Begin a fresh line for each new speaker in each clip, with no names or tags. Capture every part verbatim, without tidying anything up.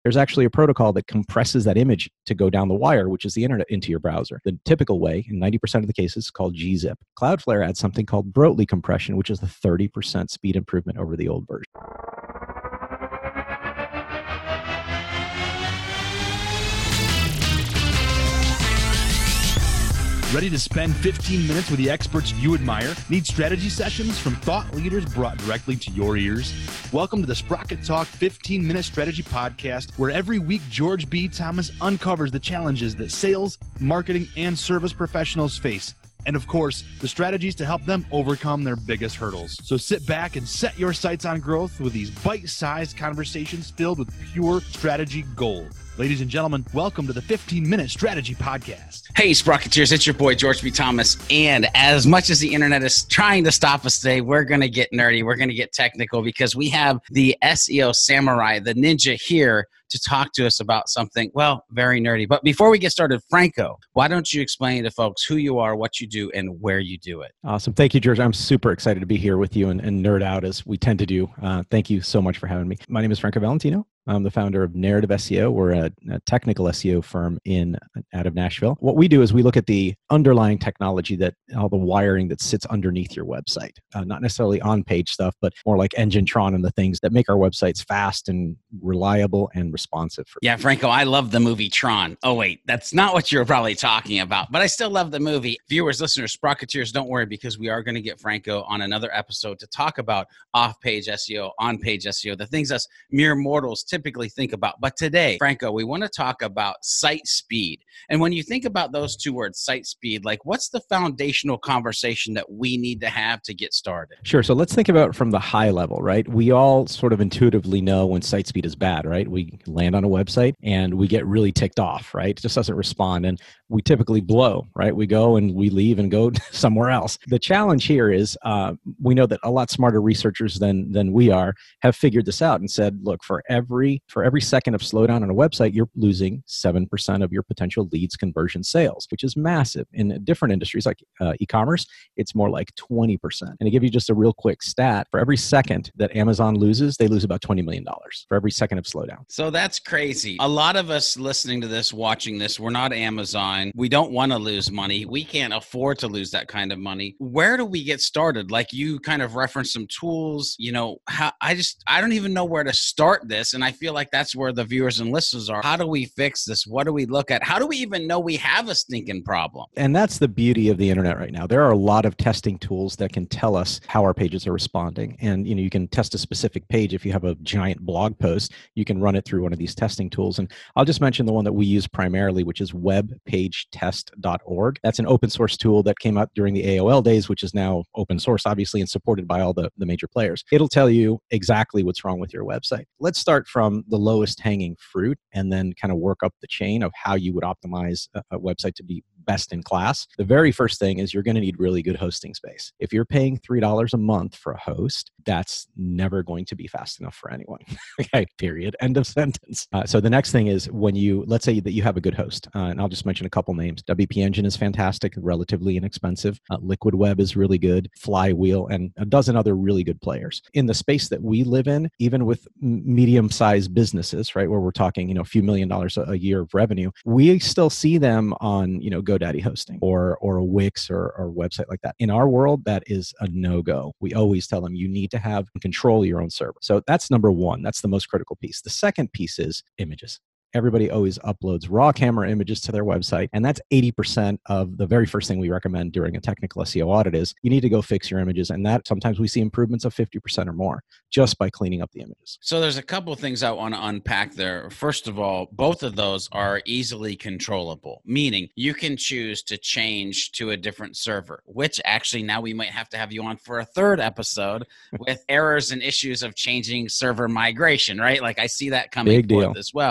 There's actually a protocol that compresses that image to go down the wire, which is the internet, into your browser. The typical way, in ninety percent of the cases, is called gzip. Cloudflare adds something called Brotli compression, which is a thirty percent speed improvement over the old version.
Ready to spend fifteen minutes with the experts you admire? Need strategy sessions from thought leaders brought directly to your ears? Welcome to the Sprocket Talk fifteen minute Strategy Podcast, where every week George B. Thomas uncovers the challenges that sales, marketing, and service professionals face. And of course, the strategies to help them overcome their biggest hurdles. So sit back and set your sights on growth with these bite-sized conversations filled with pure strategy gold. Ladies and gentlemen, welcome to the fifteen minute Strategy Podcast.
Hey, Sprocketeers, it's your boy, George B. Thomas. And as much as the internet is trying to stop us today, we're going to get nerdy. We're going to get technical because we have the S E O samurai, the ninja here to talk to us about something, well, very nerdy. But before we get started, Franco, why don't you explain to folks who you are, what you do, and where you do it?
Awesome. Thank you, George. I'm super excited to be here with you and, and nerd out as we tend to do. Uh, thank you so much for having me. My name is Franco Valentino. I'm the founder of Narrative S E O. We're a, a technical S E O firm in out of Nashville. What we do is we look at the underlying technology, that all the wiring that sits underneath your website, uh, not necessarily on-page stuff, but more like Engine-tron and the things that make our websites fast and reliable and responsive. For
yeah, Franco, I love the movie Tron. Oh, wait, that's not what you were probably talking about, but I still love the movie. Viewers, listeners, Sprocketeers, don't worry, because we are going to get Franco on another episode to talk about off-page S E O, on-page S E O, the things us mere mortals typically think about. But today, Franco, we want to talk about site speed. And when you think about those two words, site speed, like what's the foundational conversation that we need to have to get started?
Sure. So let's think about it from the high level, right? We all sort of intuitively know when site speed is bad, right? We land on a website and we get really ticked off, right? It just doesn't respond. And we typically blow, right? We go and we leave and go somewhere else. The challenge here is uh, we know that a lot smarter researchers than than we are have figured this out and said, look, for every for every second of slowdown on a website, you're losing seven percent of your potential leads, conversion, sales, which is massive. In different industries like uh, e-commerce, it's more like twenty percent. And to give you just a real quick stat, for every second that Amazon loses, they lose about twenty million dollars for every second of slowdown.
So that's crazy. A lot of us listening to this, watching this, we're not Amazon. We don't want to lose money. We can't afford to lose that kind of money. Where do we get started? Like you kind of referenced some tools, you know, how I just, I don't even know where to start this. And I feel like that's where the viewers and listeners are. How do we fix this? What do we look at? How do we even know we have a stinking problem?
And that's the beauty of the internet right now. There are a lot of testing tools that can tell us how our pages are responding. And, you know, you can test a specific page. If you have a giant blog post, you can run it through one of these testing tools. And I'll just mention the one that we use primarily, which is web page test dot org. That's an open source tool that came out during the A O L days, which is now open source, obviously, and supported by all the, the major players. It'll tell you exactly what's wrong with your website. Let's start from the lowest hanging fruit and then kind of work up the chain of how you would optimize a, a website to be best in class. The very first thing is you're going to need really good hosting space. If you're paying three dollars a month for a host, that's never going to be fast enough for anyone. Okay, period. End of sentence. Uh, so the next thing is when you, let's say that you have a good host, uh, and I'll just mention a couple names. W P Engine is fantastic, relatively inexpensive. Uh, Liquid Web is really good. Flywheel, and a dozen other really good players. In the space that we live in, even with medium-sized businesses, right, where we're talking, you know, a few million dollars a, a year of revenue, we still see them on, you know, GoDaddy hosting or or a Wix or, or a website like that. In our world, that is a no-go. We always tell them you need to have control of your own server. So that's number one. That's the most critical piece. The second piece is images. Everybody always uploads raw camera images to their website, and that's eighty percent of the very first thing we recommend during a technical S E O audit is you need to go fix your images, and that sometimes we see improvements of fifty percent or more just by cleaning up the images.
So there's a couple of things I want to unpack there. First of all, both of those are easily controllable, meaning you can choose to change to a different server, which actually now we might have to have you on for a third episode with errors and issues of changing server migration, right? Like I see that coming
Big deal.
forth as well. But you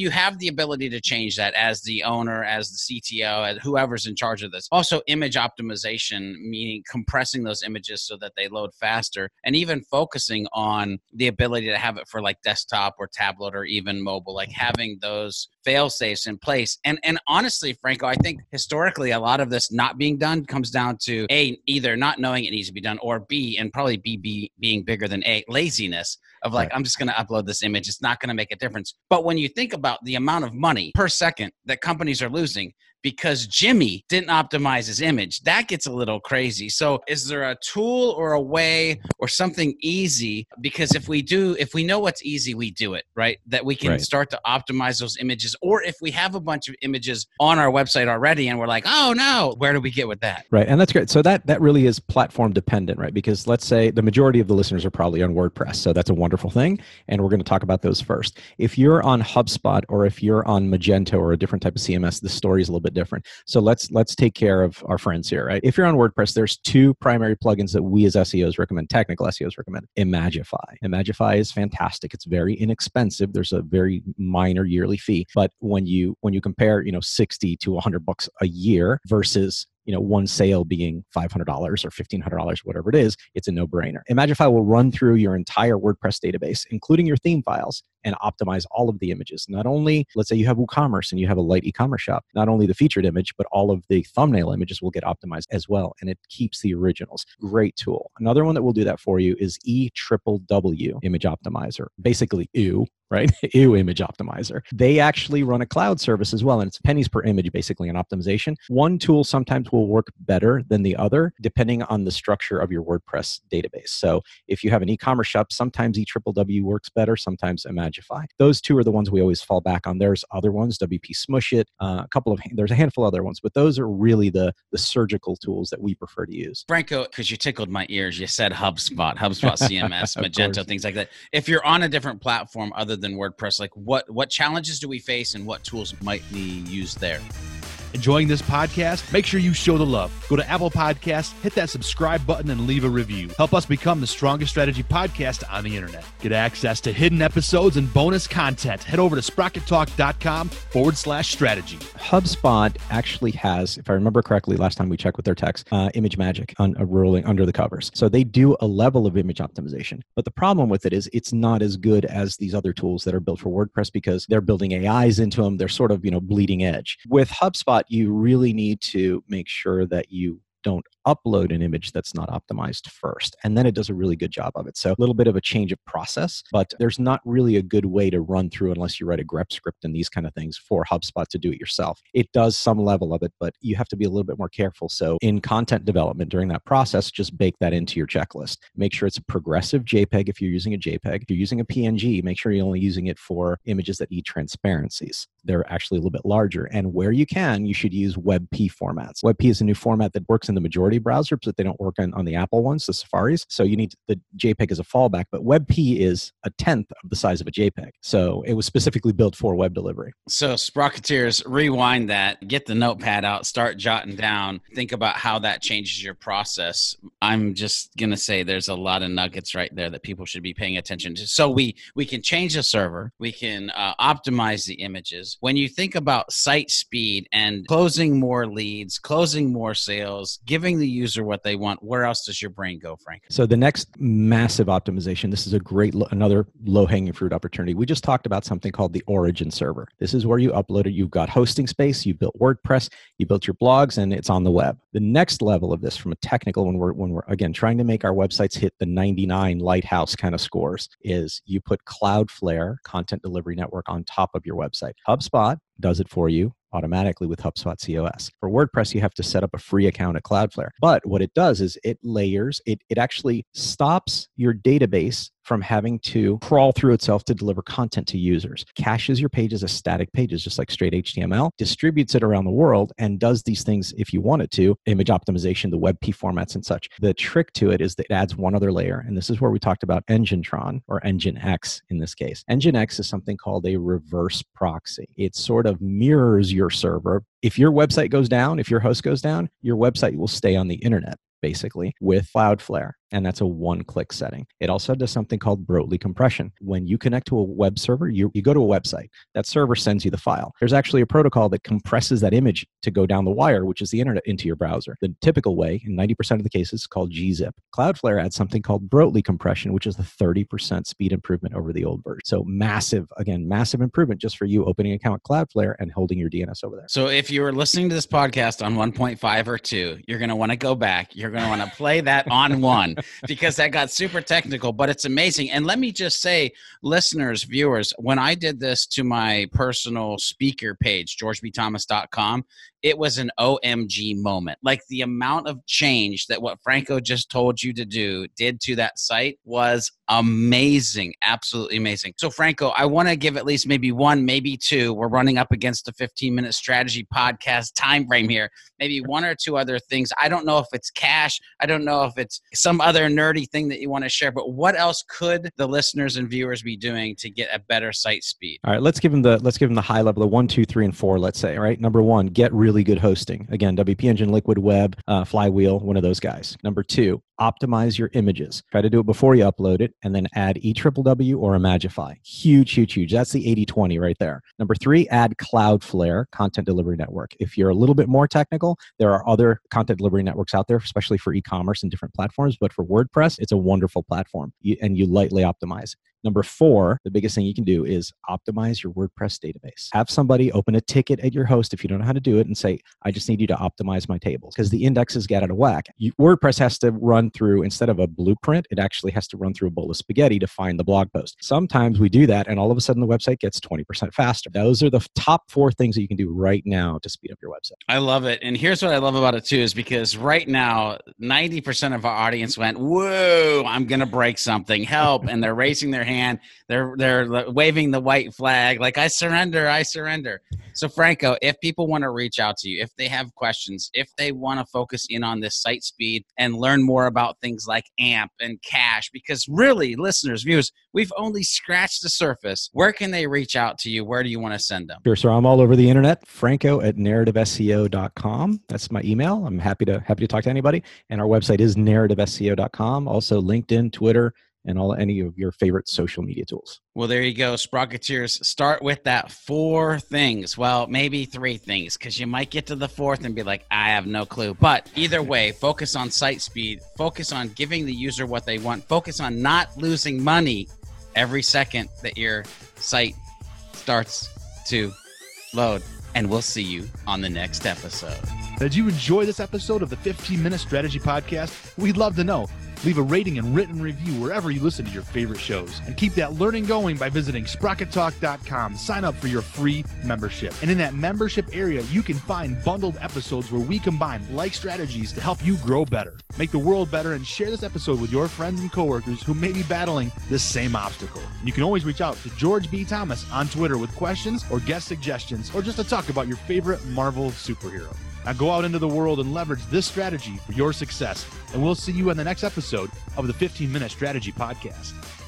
you have the ability to change that as the owner, as the C T O, as whoever's in charge of this. Also, image optimization, meaning compressing those images so that they load faster, and even focusing on the ability to have it for like desktop or tablet or even mobile, like having those fail safes in place. And and honestly, Franco, I think historically a lot of this not being done comes down to A, either not knowing it needs to be done, or B, and probably B, B being bigger than A, laziness of like, right. I'm just going to upload this image. It's not going to make a difference. But when you think about the amount of money per second that companies are losing because Jimmy didn't optimize his image, that gets a little crazy. So is there a tool or a way or something easy? Because if we do, if we know what's easy, we do it, right? That we can right. start to optimize those images. Or if we have a bunch of images on our website already and we're like, oh no, where do we get with that?
Right. And that's great. So that, that really is platform dependent, right? Because let's say the majority of the listeners are probably on WordPress. So that's a wonderful thing. And we're going to talk about those first. If you're on HubSpot or if you're on Magento or a different type of C M S, the story is a little bit different. So let's let's take care of our friends here, right? If you're on WordPress, there's two primary plugins that we as S E Os recommend, technical S E Os recommend. Imagify. Imagify is fantastic. It's very inexpensive. There's a very minor yearly fee, but when you when you compare, you know, sixty to one hundred bucks a year versus you know, one sale being five hundred dollars or fifteen hundred dollars, whatever it is, it's a no-brainer. Imagify will run through your entire WordPress database, including your theme files, and optimize all of the images. Not only, let's say you have WooCommerce and you have a light e-commerce shop, not only the featured image, but all of the thumbnail images will get optimized as well, and it keeps the originals. Great tool. Another one that will do that for you is E W W Image Optimizer. Basically, E W, right? E W Image Optimizer. They actually run a cloud service as well, and it's pennies per image, basically, on optimization. One tool sometimes will work better than the other, depending on the structure of your WordPress database. So if you have an e-commerce shop, sometimes E W W works better, sometimes Imagify. Those two are the ones we always fall back on. There's other ones, W P Smushit, uh, a couple of, there's a handful of other ones, but those are really the, the surgical tools that we prefer to use.
Franco, because you tickled my ears, you said HubSpot, HubSpot C M S, Magento, things like that. If you're on a different platform other than WordPress, like what, what challenges do we face and what tools might be used there?
Enjoying this podcast? Make sure you show the love. Go to Apple Podcasts, hit that subscribe button, and leave a review. Help us become the strongest strategy podcast on the internet. Get access to hidden episodes and bonus content. Head over to sprockettalk.com forward slash strategy.
HubSpot actually has, if I remember correctly, last time we checked with their text, uh, ImageMagick on uh, rolling under the covers. So they do a level of image optimization. But the problem with it is it's not as good as these other tools that are built for WordPress because they're building A Is into them. They're sort of, you know, bleeding edge. With HubSpot, you really need to make sure that you don't upload an image that's not optimized first. And then it does a really good job of it. So a little bit of a change of process, but there's not really a good way to run through unless you write a grep script and these kind of things for HubSpot to do it yourself. It does some level of it, but you have to be a little bit more careful. So in content development during that process, just bake that into your checklist. Make sure it's a progressive JPEG if you're using a JPEG. If you're using a P N G, make sure you're only using it for images that need transparencies. They're actually a little bit larger. And where you can, you should use WebP formats. WebP is a new format that works in the majority of browsers, but they don't work on, on the Apple ones, the Safaris. So you need the JPEG as a fallback, but WebP is a tenth of the size of a JPEG. So it was specifically built for web delivery.
So Sprocketeers, rewind that, get the notepad out, start jotting down, think about how that changes your process. I'm just going to say there's a lot of nuggets right there that people should be paying attention to. So we, we can change the server. We can uh, optimize the images. When you think about site speed and closing more leads, closing more sales, giving the user what they want, where else does your brain go, Frank?
So the next massive optimization, this is a great, another low-hanging fruit opportunity. We just talked about something called the origin server. This is where you upload it. You've got hosting space, you built WordPress, you built your blogs, and it's on the web. The next level of this from a technical, when we're, when we're again, trying to make our websites hit the ninety-nine lighthouse kind of scores, is you put Cloudflare Content Delivery Network on top of your website. HubSpot does it for you automatically with HubSpot C O S. For WordPress, you have to set up a free account at Cloudflare. But what it does is it layers, it, it actually stops your database from having to crawl through itself to deliver content to users, caches your pages as static pages, just like straight H T M L, distributes it around the world, and does these things if you want it to, image optimization, the WebP formats and such. The trick to it is that it adds one other layer, and this is where we talked about Enginetron, or Nginx in this case. Nginx is something called a reverse proxy. It sort of mirrors your server. If your website goes down, if your host goes down, your website will stay on the internet, basically, with Cloudflare. and that's a one-click setting. It also does something called Brotli compression. When you connect to a web server, you, you go to a website. That server sends you the file. There's actually a protocol that compresses that image to go down the wire, which is the internet, into your browser. The typical way, in ninety percent of the cases, is called gzip. Cloudflare adds something called Brotli compression, which is the thirty percent speed improvement over the old version. So massive, again, massive improvement just for you opening an account with Cloudflare and holding your D N S over there.
So if you were listening to this podcast on one point five or two, you're going to want to go back. You're going to want to play that on one because that got super technical, but it's amazing. And let me just say, listeners, viewers, when I did this to my personal speaker page, george b thomas dot com, it was an O M G moment. Like the amount of change that what Franco just told you to do did to that site was amazing. Absolutely amazing. So Franco, I want to give at least maybe one, maybe two. We're running up against the fifteen minute strategy podcast time frame here. Maybe one or two other things. I don't know if it's cash. I don't know if it's some other nerdy thing that you want to share, but what else could the listeners and viewers be doing to get a better site speed?
All right, let's give them the let's give them the high level, the one, two, three, and four, let's say. All right. Number one, get really good hosting. Again, W P Engine, Liquid Web, uh, Flywheel, one of those guys. Number two, optimize your images. Try to do it before you upload it, and then add E W W or Imagify. Huge, huge, huge. That's the eighty twenty right there. Number three, add Cloudflare Content Delivery Network. If you're a little bit more technical, there are other content delivery networks out there, especially for e-commerce and different platforms. But for WordPress, it's a wonderful platform, you, and you lightly optimize. Number four, the biggest thing you can do is optimize your WordPress database. Have somebody open a ticket at your host if you don't know how to do it and say, I just need you to optimize my tables because the indexes get out of whack. You, WordPress has to run through, instead of a blueprint, it actually has to run through a bowl of spaghetti to find the blog post. Sometimes we do that and all of a sudden the website gets twenty percent faster. Those are the top four things that you can do right now to speed up your website.
I love it. And here's what I love about it too, is because right now, ninety percent of our audience went, whoa, I'm going to break something, help. And they're raising their hand. They're they're waving the white flag like, I surrender, I surrender. So Franco, if people want to reach out to you, if they have questions, if they want to focus in on this site speed and learn more about things like A M P and cache, because really, listeners, viewers, we've only scratched the surface. Where can they reach out to you? Where do you want to send them?
Sure. So I'm all over the internet. Franco at narrative S E O dot com. That's my email. I'm happy to happy to talk to anybody. And our website is narrative S E O dot com. Also LinkedIn, Twitter, and all any of your favorite social media tools.
Well, there you go, Sprocketeers. Start with that four things. Well, maybe three things, because you might get to the fourth and be like, I have no clue. But either way, focus on site speed. Focus on giving the user what they want. Focus on not losing money every second that your site starts to load. And we'll see you on the next episode.
Did you enjoy this episode of the fifteen minute Strategy Podcast? We'd love to know. Leave a rating and written review wherever you listen to your favorite shows. And keep that learning going by visiting sprocket talk dot com. Sign up for your free membership. And in that membership area, you can find bundled episodes where we combine like strategies to help you grow better. Make the world better and share this episode with your friends and coworkers who may be battling this same obstacle. And you can always reach out to George B. Thomas on Twitter with questions or guest suggestions or just to talk about your favorite Marvel superhero. Now go out into the world and leverage this strategy for your success. And we'll see you in the next episode of the fifteen minute Strategy Podcast.